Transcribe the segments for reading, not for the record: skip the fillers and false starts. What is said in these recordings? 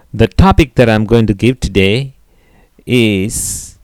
The topic that I'm going to give today is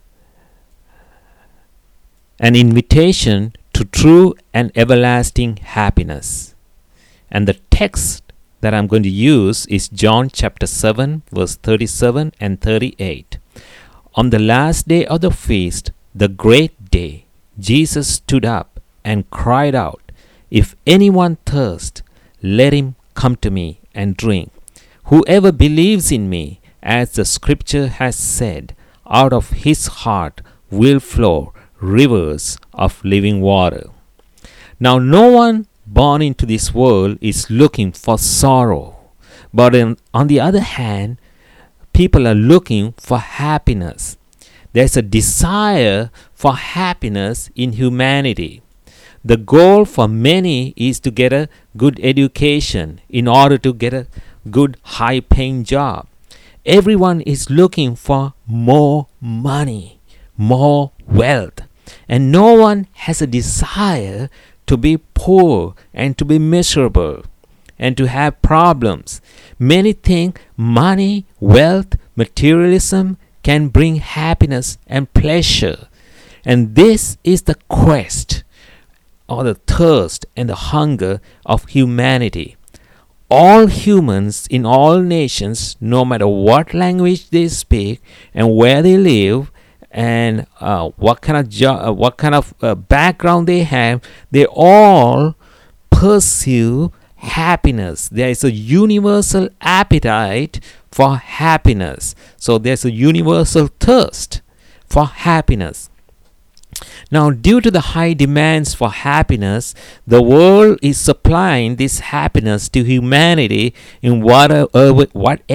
an invitation to true and everlasting happiness. And the text that I'm going to use is John chapter 7, verse 37 and 38. On the last day of the feast, the great day, Jesus stood up and cried out, "If anyone thirst, let him come to me and drink. Whoever believes in me, as the scripture has said, out of his heart will flow rivers of living water." Now, no one born into this world is looking for sorrow. But on the other hand, people are looking for happiness. There's a desire for happiness in humanity. The goal for many is to get a good education in order to get a good high-paying job. Everyone is looking for more money, more wealth, and no one has a desire to be poor and to be miserable and to have problems. Many think money, wealth, materialism can bring happiness and pleasure. And this is the quest or the thirst and the hunger of humanity. All humans in all nations, no matter what language they speak and where they live, and what kind of background they have, they all pursue happiness. There is a universal appetite for happiness. So there's a universal thirst for happiness. Now, due to the high demands for happiness, the world is supplying this happiness to humanity in whatever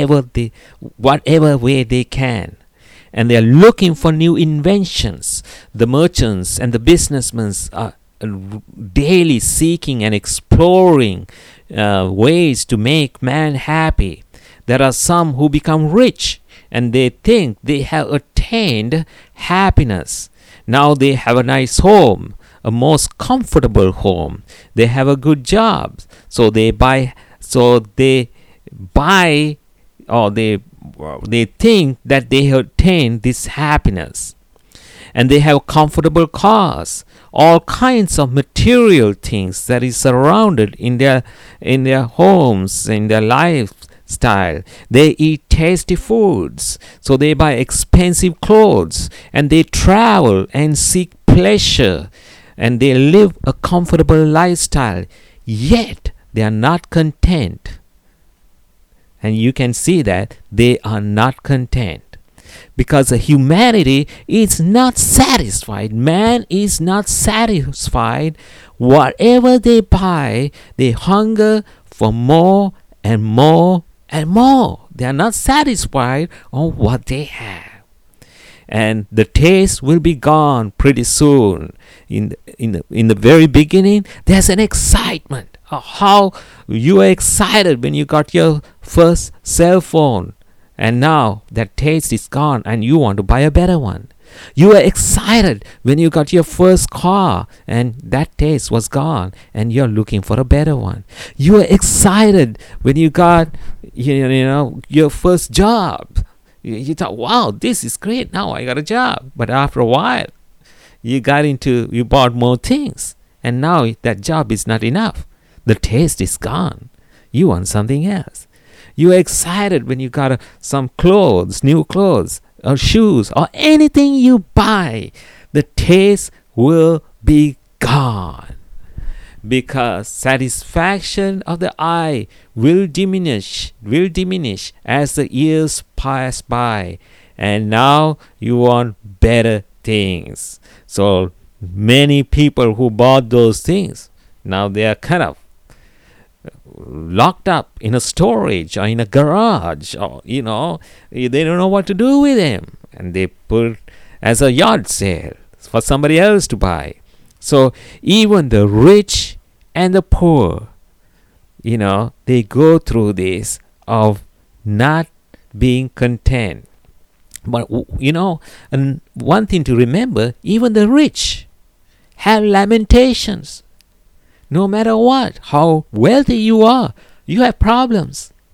way they can. And they are looking for new inventions. The merchants and the businessmen are daily seeking and exploring ways to make man happy. There are some who become rich and they think they have attained happiness. Now they have a nice home, a most comfortable home. They have a good job. So they think that they have attained this happiness. And they have comfortable cars, all kinds of material things that is surrounded in their homes, in their lifestyle. They eat tasty foods, so they buy expensive clothes, and they travel and seek pleasure, and they live a comfortable lifestyle. Yet they are not content. And you can see that they are not content. Because humanity is not satisfied. Man is not satisfied. Whatever they buy, they hunger for more and more and more. They are not satisfied on what they have. And the taste will be gone pretty soon. In the very beginning, there's an excitement. How you are excited when you got your first cell phone. And now that taste is gone and you want to buy a better one. You are excited when you got your first car and that taste was gone and you're looking for a better one. You are excited when you got your first job. You thought, wow, this is great. Now I got a job. But after a while, you bought more things. And now that job is not enough. The taste is gone. You want something else. You are excited when you got some clothes, new clothes, or shoes, or anything you buy. The taste will be gone. Because satisfaction of the eye will diminish as the years pass by. And now you want better things. So many people who bought those things, now they are kind of locked up in a storage or in a garage, or they don't know what to do with them, and they put as a yard sale for somebody else to buy. So even the rich and the poor, they go through this of not being content. But and one thing to remember, even the rich have lamentations. No matter what, how wealthy you are, you have problems.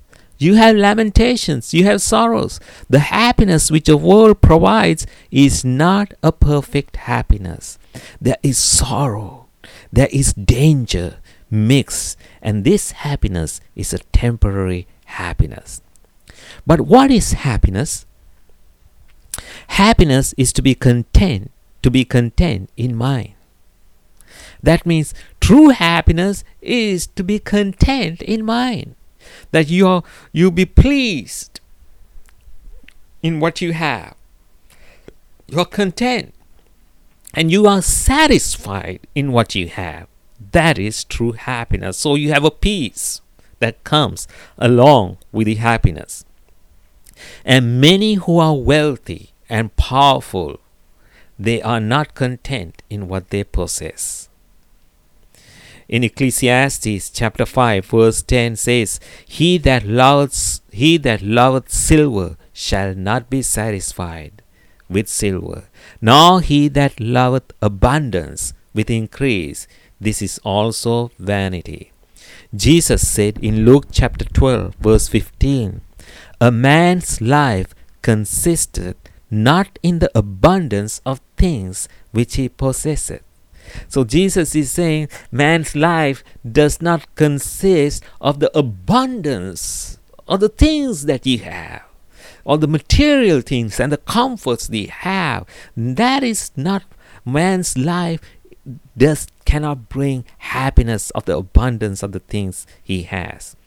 You have lamentations, you have sorrows. The happiness which the world provides is not a perfect happiness. There is sorrow, there is danger mixed, and this happiness is a temporary happiness. But what is happiness? Happiness is to be content in mind. That means true happiness is to be content in mind. That you be pleased in what you have. You're content and you are satisfied in what you have. That is true happiness. So you have a peace that comes along with the happiness. And many who are wealthy and powerful, they are not content in what they possess. In Ecclesiastes chapter 5 verse 10 says, He that loveth silver shall not be satisfied with silver, nor he that loveth abundance with increase. This is also vanity. Jesus said in Luke chapter 12 verse 15, A man's life consisteth not in the abundance of things which he possesseth. So Jesus is saying man's life does not consist of the abundance of the things that you have, or the material things and the comforts they have. That is not man's life. Cannot bring happiness of the abundance of the things he has.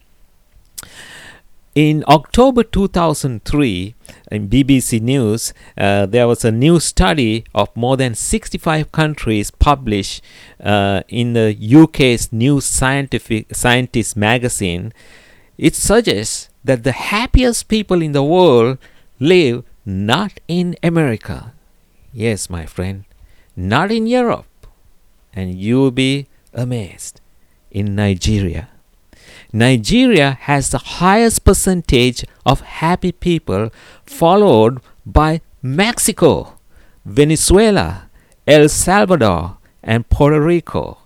In October 2003, in BBC News, there was a new study of more than 65 countries published in the UK's New Scientist magazine. It suggests that the happiest people in the world live not in America. Yes, my friend, not in Europe. And you will be amazed. In Nigeria. Nigeria has the highest percentage of happy people, followed by Mexico, Venezuela, El Salvador, and Puerto Rico.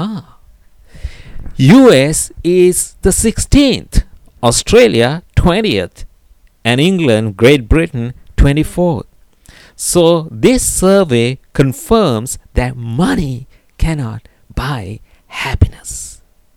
US is the 16th, Australia 20th, and England, Great Britain 24th. So this survey confirms that money cannot buy happiness.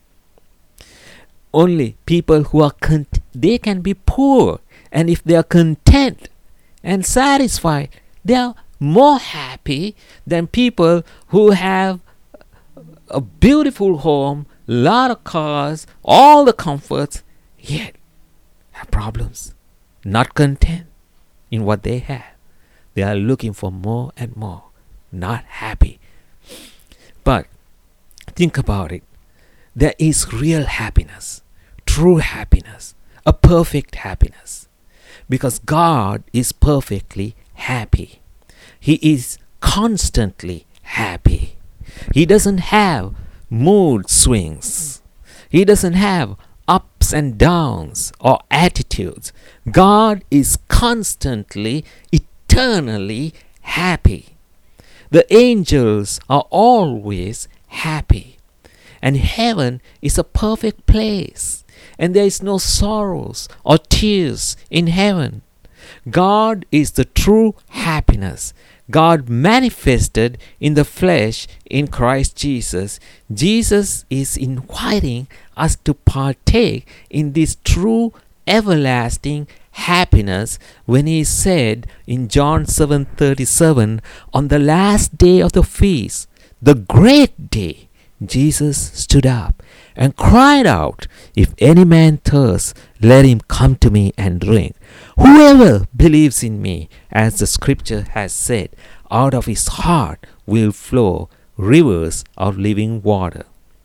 Only people who are they can be poor, and if they are content and satisfied, they are more happy than people who have a beautiful home, lot of cars, all the comforts, yet have problems, not content in what they have. They are looking for more and more, not happy. But think about it. There is real happiness, true happiness, a perfect happiness. Because God is perfectly happy. He is constantly happy. He doesn't have mood swings. He doesn't have ups and downs or attitudes. God is constantly, eternally happy. The angels are always happy. And heaven is a perfect place. And there is no sorrows or tears in heaven. God is the true happiness. God manifested in the flesh in Christ Jesus. Jesus is inviting us to partake in this true everlasting happiness when he said in John 7:37, on the last day of the feast, the great day, Jesus stood up and cried out, if any man thirst, let him come to me and drink. Whoever believes in me, as the scripture has said, out of his heart will flow rivers of living water.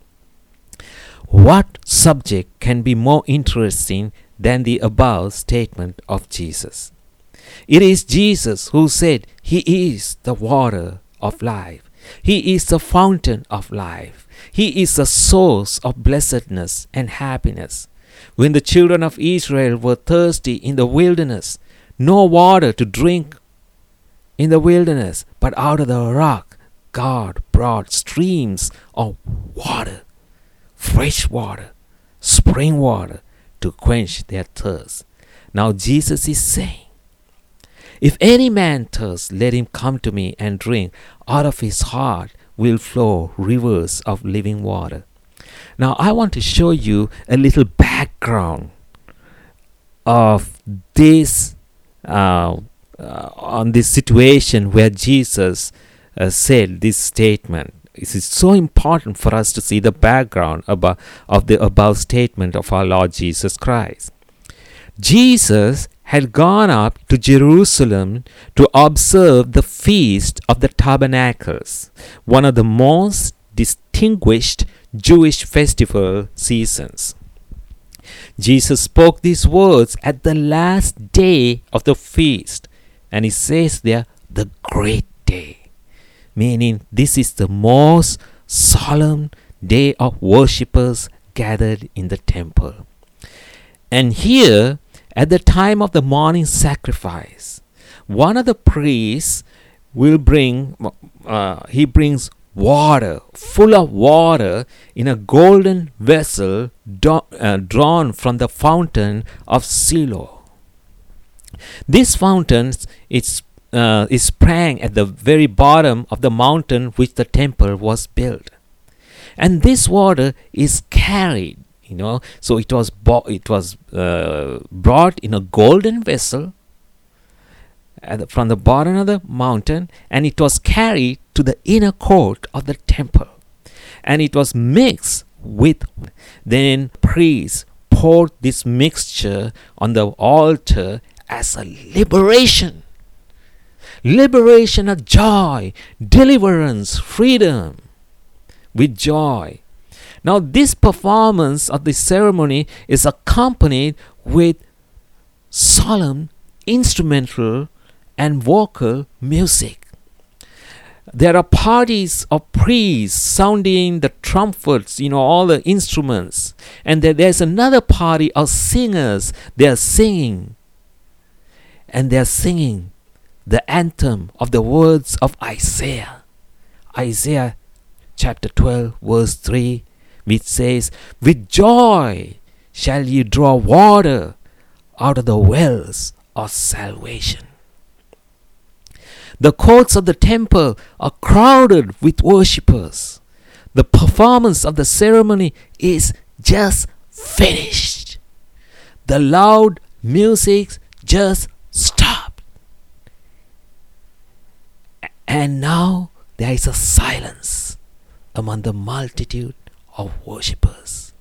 What subject can be more interesting than the above statement of Jesus? It is Jesus who said he is the water of life. He is the fountain of life. He is the source of blessedness and happiness. When the children of Israel were thirsty in the wilderness, no water to drink in the wilderness, but out of the rock, God brought streams of water, fresh water, spring water, to quench their thirst. Now Jesus is saying, if any man thirst, let him come to me and drink. Out of his heart will flow rivers of living water. Now I want to show you a little background of this on this situation where Jesus said this statement. It is so important for us to see the background of the above statement of our Lord Jesus Christ. Jesus had gone up to Jerusalem to observe the Feast of the Tabernacles, one of the most distinguished Jewish festival seasons. Jesus spoke these words at the last day of the feast, and he says there, the great day, meaning this is the most solemn day of worshippers gathered in the temple. And here, at the time of the morning sacrifice, one of the priests will brings water, full of water, in a golden vessel drawn from the fountain of Siloam. This fountain is sprang at the very bottom of the mountain which the temple was built, and this water is carried. So it was brought in a golden vessel from the bottom of the mountain, and it was carried to the inner court of the temple, and it was mixed with. Then priests poured this mixture on the altar as a liberation of joy, deliverance, freedom, with joy. Now this performance of the ceremony is accompanied with solemn instrumental and vocal music. There are parties of priests sounding the trumpets, all the instruments. And there's another party of singers. They are singing. And they are singing the anthem of the words of Isaiah. Isaiah chapter 12 verse 3, which says, with joy shall ye draw water out of the wells of salvation. The courts of the temple are crowded with worshippers. The performance of the ceremony is just finished. The loud music just stopped. And now there is a silence among the multitude of worshippers.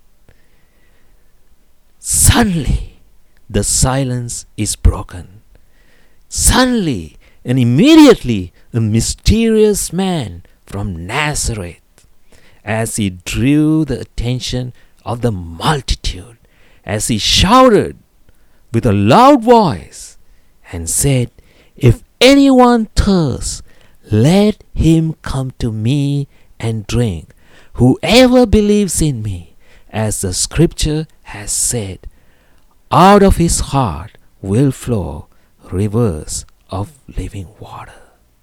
Suddenly, the silence is broken. Suddenly and immediately, a mysterious man from Nazareth, as he drew the attention of the multitude, as he shouted with a loud voice and said, if anyone thirsts, let him come to me and drink. Whoever believes in me, as the scripture has said, out of his heart will flow rivers of living water.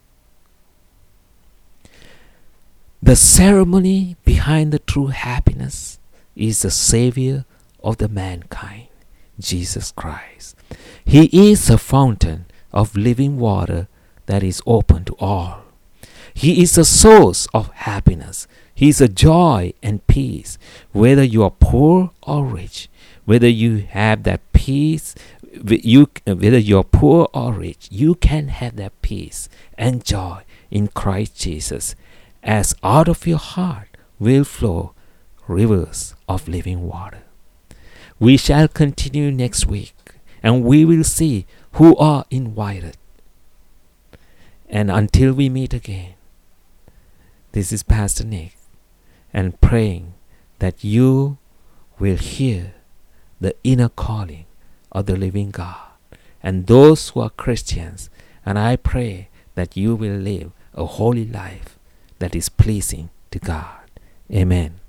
The ceremony behind the true happiness is the Savior of the mankind, Jesus Christ. He is a fountain of living water that is open to all. He is the source of happiness. He is a joy and peace, whether you are poor or rich, whether you have that peace, whether you are poor or rich, you can have that peace and joy in Christ Jesus, as out of your heart will flow rivers of living water. We shall continue next week, and we will see who are invited. And until we meet again, this is Pastor Nick, and praying that you will hear the inner calling of the living God, and those who are Christians, and I pray that you will live a holy life that is pleasing to God. Amen.